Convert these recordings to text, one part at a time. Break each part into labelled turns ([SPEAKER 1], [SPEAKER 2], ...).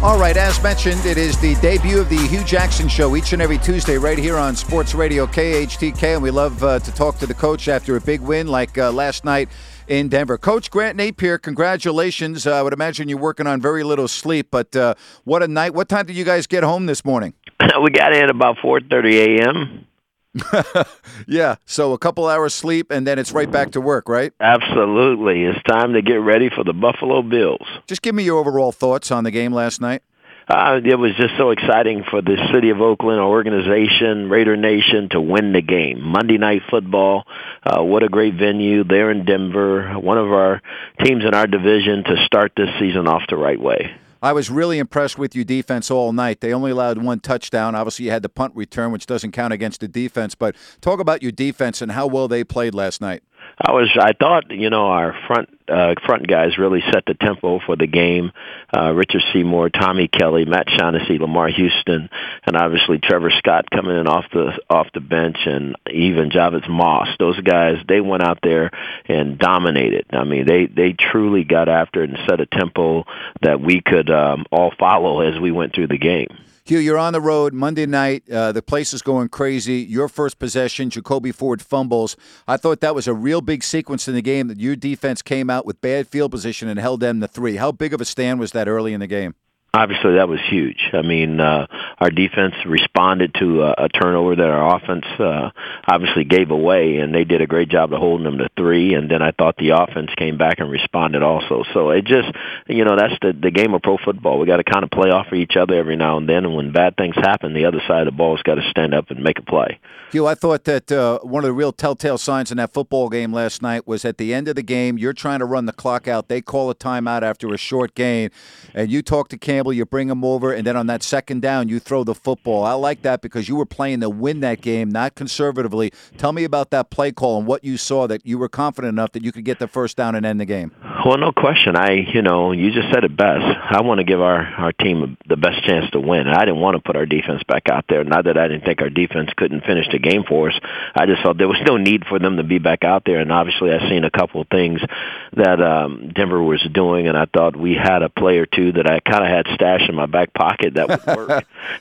[SPEAKER 1] All right, as mentioned, it is the debut of the Hugh Jackson Show each and every Tuesday right here on Sports Radio KHTK, and we love to talk to the coach after a big win like last night in Denver. Coach Grant Napier, congratulations. I would imagine you're working on very little sleep, but what a night. What time did you guys get home this morning?
[SPEAKER 2] We got in about 4:30 a.m.
[SPEAKER 1] Yeah, so a couple hours sleep, and then it's right back to work, right?
[SPEAKER 2] Absolutely. It's time to get ready for the Buffalo Bills.
[SPEAKER 1] Just give me your overall thoughts on the game last night.
[SPEAKER 2] It was just so exciting for the city of Oakland, our organization, Raider Nation, to win the game. Monday Night Football, what a great venue there in Denver. One of our teams in our division to start this season off the right way.
[SPEAKER 1] I was really impressed with your defense all night. They only allowed one touchdown. Obviously, you had the punt return, which doesn't count against the defense. But talk about your defense and how well they played last night.
[SPEAKER 2] I thought, our front guys really set the tempo for the game. Richard Seymour, Tommy Kelly, Matt Shaughnessy, Lamar Houston, and obviously Trevor Scott coming in off the bench, and even Javits Moss. Those guys, they went out there and dominated. I mean, they truly got after it and set a tempo that we could all follow as we went through the game.
[SPEAKER 1] Hugh, you're on the road Monday night. The place is going crazy. Your first possession, Jacoby Ford fumbles. I thought that was a real big sequence in the game that your defense came out with bad field position and held them to 3. How big of a stand was that early in the game?
[SPEAKER 2] Obviously, that was huge. I mean, our defense responded to a turnover that our offense obviously gave away, and they did a great job of holding them to 3. And then I thought the offense came back and responded also. So it just, that's the game of pro football. We got to kind of play off of each other every now and then, and when bad things happen, the other side of the ball's got to stand up and make a play.
[SPEAKER 1] Hugh, I thought that one of the real telltale signs in that football game last night was at the end of the game, you're trying to run the clock out. They call a timeout after a short gain, and you talk to Campbell, you bring him over, and then on that second down, you throw the football. I like that because you were playing to win that game, not conservatively. Tell me about that play call and what you saw that you were confident enough that you could get the first down and end the game.
[SPEAKER 2] Well, no question. You just said it best. I want to give our team the best chance to win. I didn't want to put our defense back out there. Not that I didn't think our defense couldn't finish the game for us. I just thought there was no need for them to be back out there. And obviously, I've seen a couple of things that Denver was doing, and I thought we had a play or two that I kind of had stashed in my back pocket that would work.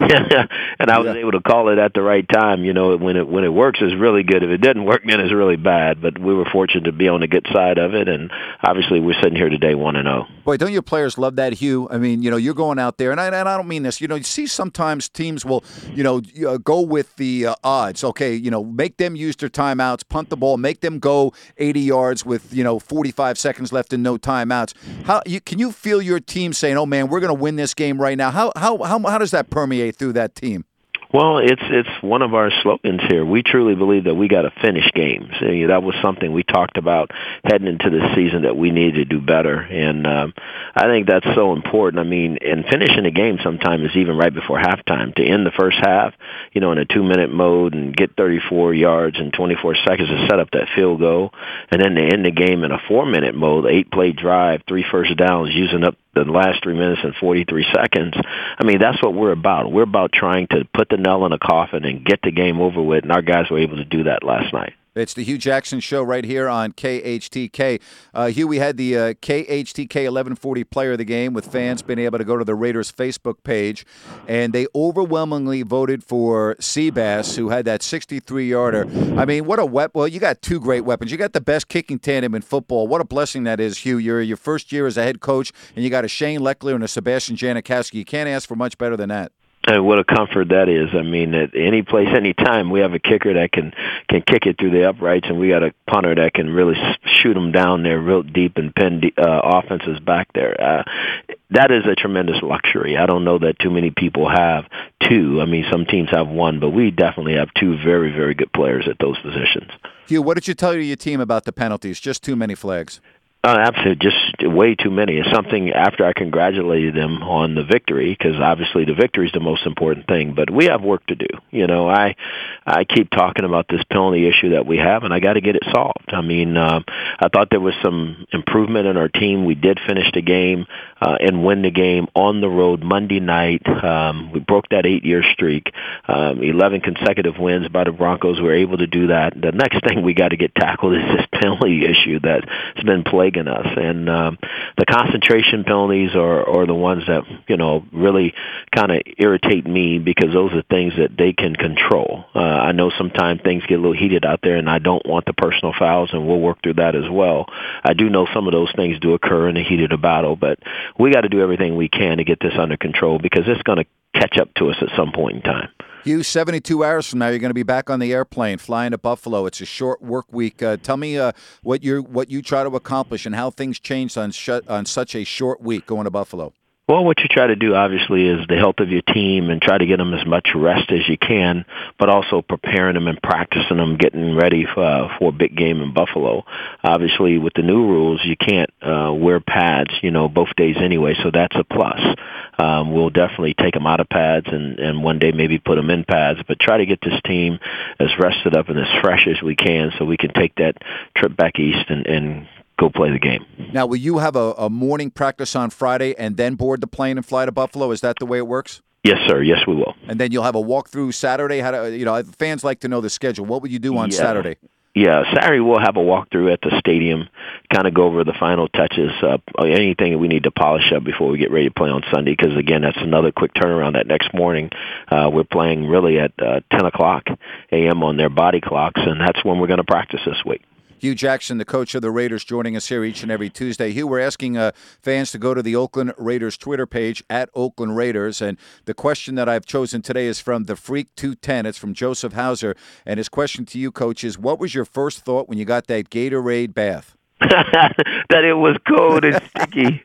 [SPEAKER 2] And I was able to call it at the right time. When it works, it's really good. If it doesn't work, then it's really bad. But we were fortunate to be on the good side of it, and obviously we're sitting here today 1-0.
[SPEAKER 1] Boy, don't your players love that, Hugh? I mean, you're going out there, and I don't mean this. You see sometimes teams will, go with the odds. Okay, make them use their timeouts, punt the ball, make them go 80 yards with, 45 seconds left and no timeouts. Can you feel your team saying, "Oh man, we're going to win this game right now"? How does that permeate through that team?
[SPEAKER 2] Well, it's one of our slogans here. We truly believe that we got to finish games. That was something we talked about heading into the season that we needed to do better, and I think that's so important. I mean, and finishing a game sometimes is even right before halftime. To end the first half, in a 2-minute mode and get 34 yards in 24 seconds to set up that field goal, and then to end the game in a 4-minute mode, 8-play drive, 3 first downs, using up the last 3 minutes and 43 seconds. I mean, that's what we're about. We're about trying to put the nail in the coffin and get the game over with, and our guys were able to do that last night.
[SPEAKER 1] It's the Hugh Jackson Show right here on KHTK. Hugh, we had the KHTK 1140 Player of the Game with fans being able to go to the Raiders Facebook page, and they overwhelmingly voted for Seabass, who had that 63-yarder. I mean, what a weapon. Well, you got 2 great weapons. You got the best kicking tandem in football. What a blessing that is, Hugh. You're your first year as a head coach, and you got a Shane Leckler and a Sebastian Janikowski. You can't ask for much better than that.
[SPEAKER 2] And what a comfort that is. I mean, at any place, any time, we have a kicker that can kick it through the uprights, and we got a punter that can really shoot them down there real deep and pin offenses back there. That is a tremendous luxury. I don't know that too many people have 2. I mean, some teams have 1, but we definitely have 2 very, very good players at those positions.
[SPEAKER 1] Hugh, what did you tell your team about the penalties? Just too many flags.
[SPEAKER 2] Absolutely, just way too many. It's something after I congratulated them on the victory, because obviously the victory is the most important thing. But we have work to do. I keep talking about this penalty issue that we have, and I got to get it solved. I mean, I thought there was some improvement in our team. We did finish the game and win the game on the road Monday night. We broke that 8-year streak. 11 consecutive wins by the Broncos. We were able to do that. The next thing we got to get tackled is this penalty issue that's been plaguing plaguing us. And the concentration penalties are the ones that, really kind of irritate me, because those are things that they can control. I know sometimes things get a little heated out there, and I don't want the personal fouls, and we'll work through that as well. I do know some of those things do occur in the heat of the battle, but we got to do everything we can to get this under control, because it's going to catch up to us at some point in time.
[SPEAKER 1] Hugh, 72 hours from now, you're going to be back on the airplane flying to Buffalo. It's a short work week. Tell me what you try to accomplish and how things changed on such a short week going to Buffalo.
[SPEAKER 2] Well, what you try to do, obviously, is the health of your team and try to get them as much rest as you can, but also preparing them and practicing them, getting ready for a big game in Buffalo. Obviously, with the new rules, you can't wear pads, both days anyway, so that's a plus. We'll definitely take them out of pads and one day maybe put them in pads, but try to get this team as rested up and as fresh as we can so we can take that trip back east and go play the game.
[SPEAKER 1] Now, will you have a morning practice on Friday and then board the plane and fly to Buffalo? Is that the way it works?
[SPEAKER 2] Yes, sir. Yes, we will.
[SPEAKER 1] And then you'll have a walkthrough Saturday? Fans like to know the schedule. What would you do on Saturday?
[SPEAKER 2] Yeah, Saturday we'll have a walkthrough at the stadium, kind of go over the final touches, anything that we need to polish up before we get ready to play on Sunday, because, again, that's another quick turnaround that next morning. We're playing really at 10 o'clock a.m. on their body clocks, and that's when we're going to practice this week.
[SPEAKER 1] Hugh Jackson, the coach of the Raiders, joining us here each and every Tuesday. Hugh, we're asking fans to go to the Oakland Raiders Twitter page, @Oakland Raiders, and the question that I've chosen today is from the Freak 210. It's from Joseph Hauser, and his question to you, Coach, is what was your first thought when you got that Gatorade bath?
[SPEAKER 2] That it was cold and sticky.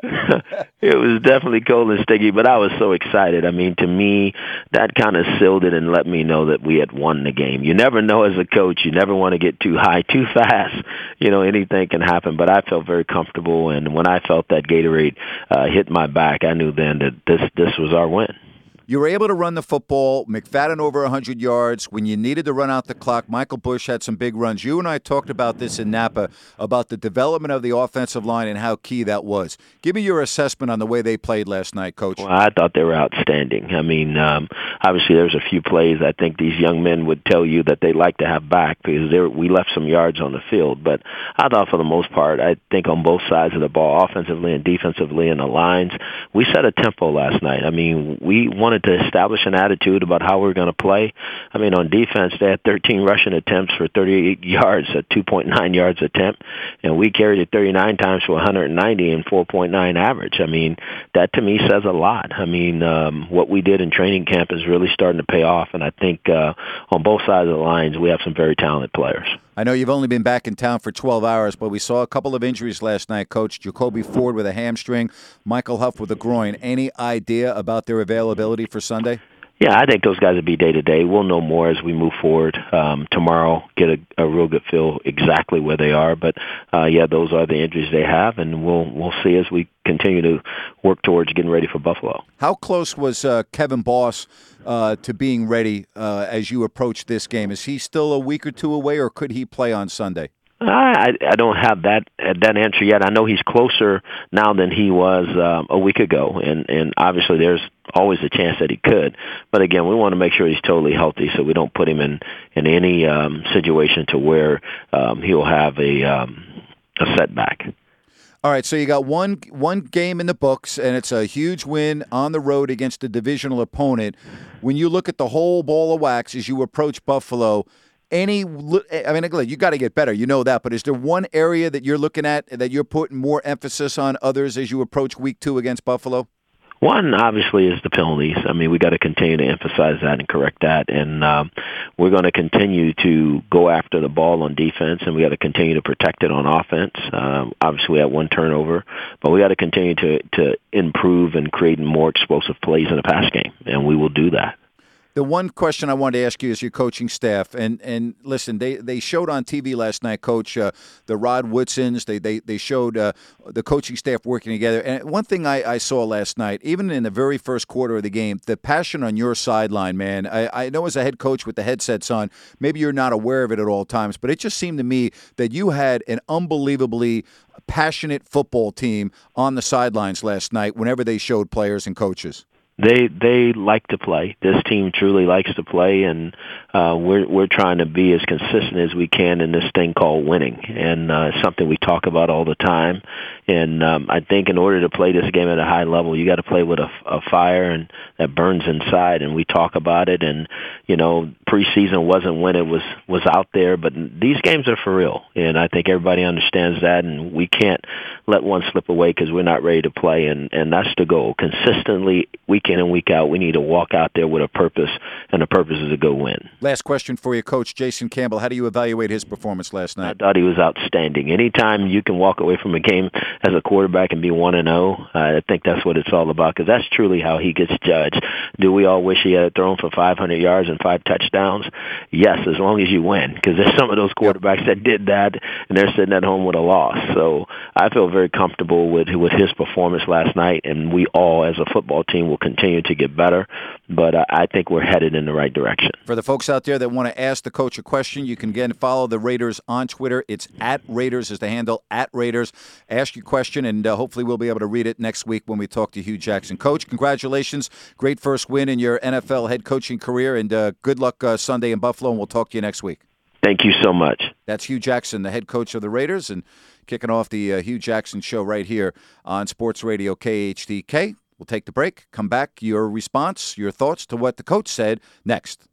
[SPEAKER 2] It was definitely cold and sticky, but I was so excited. I mean, to me, that kind of sealed it and let me know that we had won the game. You never know as a coach. You never want to get too high, too fast. Anything can happen, but I felt very comfortable, and when I felt that Gatorade hit my back, I knew then that this was our win.
[SPEAKER 1] You were able to run the football, McFadden over 100 yards. When you needed to run out the clock, Michael Bush had some big runs. You and I talked about this in Napa, about the development of the offensive line and how key that was. Give me your assessment on the way they played last night, Coach.
[SPEAKER 2] Well, I thought they were outstanding. I mean, obviously there's a few plays I think these young men would tell you that they like to have back, because we left some yards on the field. But I thought for the most part, I think on both sides of the ball, offensively and defensively in the lines, we set a tempo last night. I mean, we wanted to establish an attitude about how we're going to play. I mean, on defense, they had 13 rushing attempts for 38 yards at 2.9 yards attempt, and we carried it 39 times for 190 and 4.9 average. I mean, that to me says a lot. I mean, what we did in training camp is really starting to pay off, and I think on both sides of the lines, we have some very talented players.
[SPEAKER 1] I know you've only been back in town for 12 hours, but we saw a couple of injuries last night, Coach. Jacoby Ford with a hamstring, Michael Huff with a groin. Any idea about their availability for Sunday?
[SPEAKER 2] Yeah, I think those guys will be day-to-day. We'll know more as we move forward tomorrow, get a real good feel exactly where they are. But, those are the injuries they have, and we'll see as we continue to work towards getting ready for Buffalo.
[SPEAKER 1] How close was Kevin Boss to being ready as you approach this game? Is he still a week or two away, or could he play on Sunday?
[SPEAKER 2] I don't have that answer yet. I know he's closer now than he was a week ago, and obviously there's always a chance that he could. But again, we want to make sure he's totally healthy, so we don't put him in any situation to where he'll have a setback.
[SPEAKER 1] All right, so you got one game in the books, and it's a huge win on the road against a divisional opponent. When you look at the whole ball of wax as you approach Buffalo, you got to get better. You know that. But is there one area that you're looking at that you're putting more emphasis on others as you approach week 2 against Buffalo?
[SPEAKER 2] One, obviously, is the penalties. I mean, we got to continue to emphasize that and correct that. And we're going to continue to go after the ball on defense, and we got to continue to protect it on offense. Obviously, we had one turnover, but we got to continue to improve and create more explosive plays in the pass game, and we will do that.
[SPEAKER 1] The one question I wanted to ask you is your coaching staff. And listen, they showed on TV last night, Coach, the Rod Woodsons. They showed the coaching staff working together. And one thing I saw last night, even in the very first quarter of the game, the passion on your sideline, man. I know as a head coach with the headsets on, maybe you're not aware of it at all times, but it just seemed to me that you had an unbelievably passionate football team on the sidelines last night whenever they showed players and coaches.
[SPEAKER 2] They like to play. This team truly likes to play, and we're trying to be as consistent as we can in this thing called winning, and it's something we talk about all the time. And I think in order to play this game at a high level, you got to play with a fire and that burns inside. And we talk about it. And preseason wasn't when it was out there, but these games are for real. And I think everybody understands that. And we can't let one slip away because we're not ready to play. And that's the goal. Consistently, week in and week out, we need to walk out there with a purpose, and the purpose is to go win.
[SPEAKER 1] Last question for you, Coach Jason Campbell. How do you evaluate his performance last night?
[SPEAKER 2] I thought he was outstanding. Anytime you can walk away from a game as a quarterback and be 1-0, I think that's what it's all about, because that's truly how he gets judged. Do we all wish he had thrown for 500 yards and 5 touchdowns? Yes, as long as you win, because there's some of those quarterbacks that did that, and they're sitting at home with a loss. So I feel very comfortable with his performance last night, and we all, as a football team, will continue to get better, but I think we're headed in the right direction.
[SPEAKER 1] For the folks out there that want to ask the coach a question, you can again follow the Raiders on Twitter. It's @Raiders is the handle, @Raiders. Ask your question, and hopefully we'll be able to read it next week when we talk to Hue Jackson. Coach, congratulations. Great first win in your NFL head coaching career, and good luck Sunday in Buffalo, and we'll talk to you next week.
[SPEAKER 2] Thank you so much.
[SPEAKER 1] That's Hue Jackson, the head coach of the Raiders, and kicking off the Hue Jackson Show right here on Sports Radio KHTK. We'll take the break, come back, your response, your thoughts to what the coach said next.